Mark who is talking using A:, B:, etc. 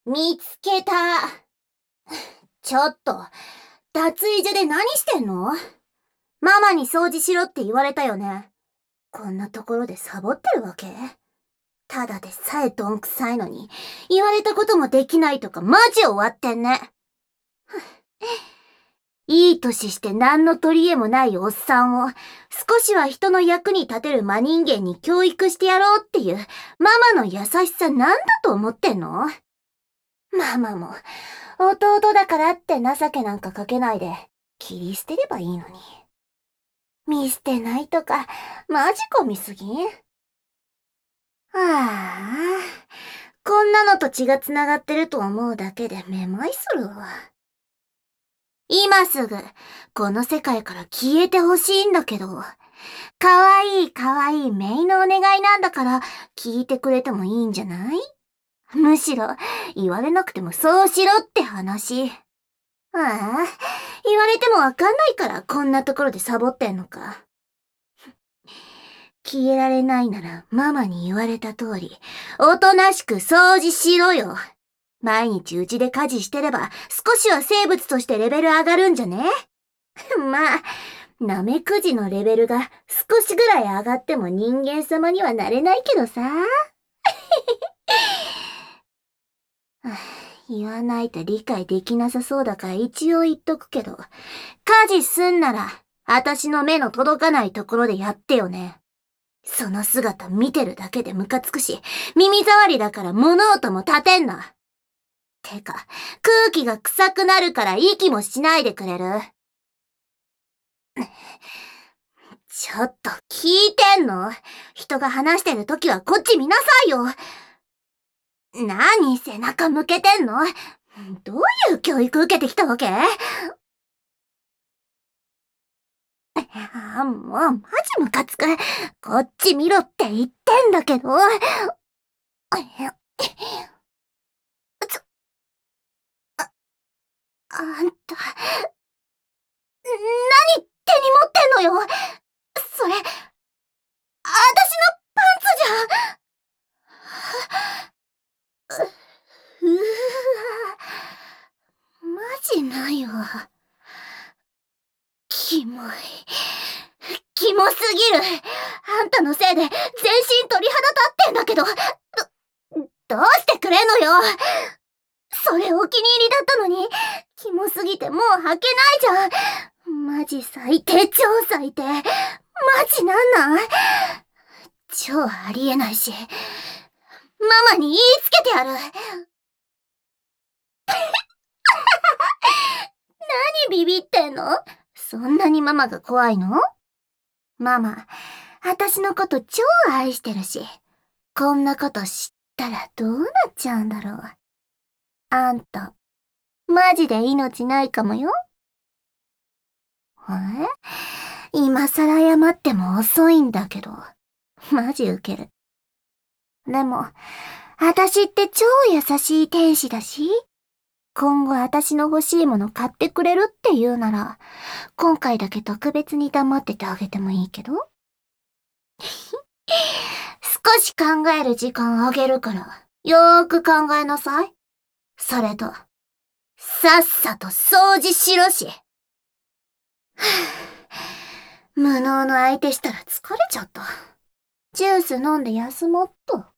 A: 見つけた。ちょっと、脱衣所で何してんの？ママに掃除しろって言われたよね。こんなところでサボってるわけ？ただでさえどんくさいのに、言われたこともできないとかマジ終わってんね。いい年して何の取り柄もないおっさんを、少しは人の役に立てる真人間に教育してやろうっていう、ママの優しさなんだと思ってんの？ママも、弟だからって情けなんかかけないで、切り捨てればいいのに。見捨てないとか、マジ込みすぎん？ああ、こんなのと血が繋がってると思うだけでめまいするわ。今すぐ、この世界から消えてほしいんだけど、かわいいかわいいメイのお願いなんだから、聞いてくれてもいいんじゃない？むしろ、言われなくてもそうしろって話。ああ、言われてもわかんないからこんなところでサボってんのか。消えられないならママに言われた通り、おとなしく掃除しろよ。毎日うちで家事してれば少しは生物としてレベル上がるんじゃね？まあ、ナメクジのレベルが少しぐらい上がっても人間様にはなれないけどさ。言わないと理解できなさそうだから一応言っとくけど、家事すんなら、あたしの目の届かないところでやってよね。その姿見てるだけでムカつくし、耳障りだから物音も立てんな。てか、空気が臭くなるから息もしないでくれる？ちょっと聞いてんの？人が話してるときはこっち見なさいよ。何背中向けてんの？どういう教育受けてきたわけ？もうマジムカつく。こっち見ろって言ってんだけど。あんた、何手に持ってんのよ。それ、あたしのパンツじゃん。うわ、マジないわ。キモい。キモすぎる。あんたのせいで全身鳥肌立ってんだけど、どうしてくれんのよ。それお気に入りだったのに、キモすぎてもう履けないじゃん。マジ最低、超最低。マジなんなん？超ありえないし、ママに言いつけてやる。何ビビってんの？そんなにママが怖いの？ママ、私のこと超愛してるし、こんなこと知ったらどうなっちゃうんだろう。あんた、マジで命ないかもよ。今更謝っても遅いんだけど、マジウケる。でも、私って超優しい天使だし、今後私の欲しいもの買ってくれるって言うなら、今回だけ特別に黙っててあげてもいいけど。少し考える時間あげるから、よーく考えなさい。それと、さっさと掃除しろし。無能の相手したら疲れちゃった。ジュース飲んで休もっと。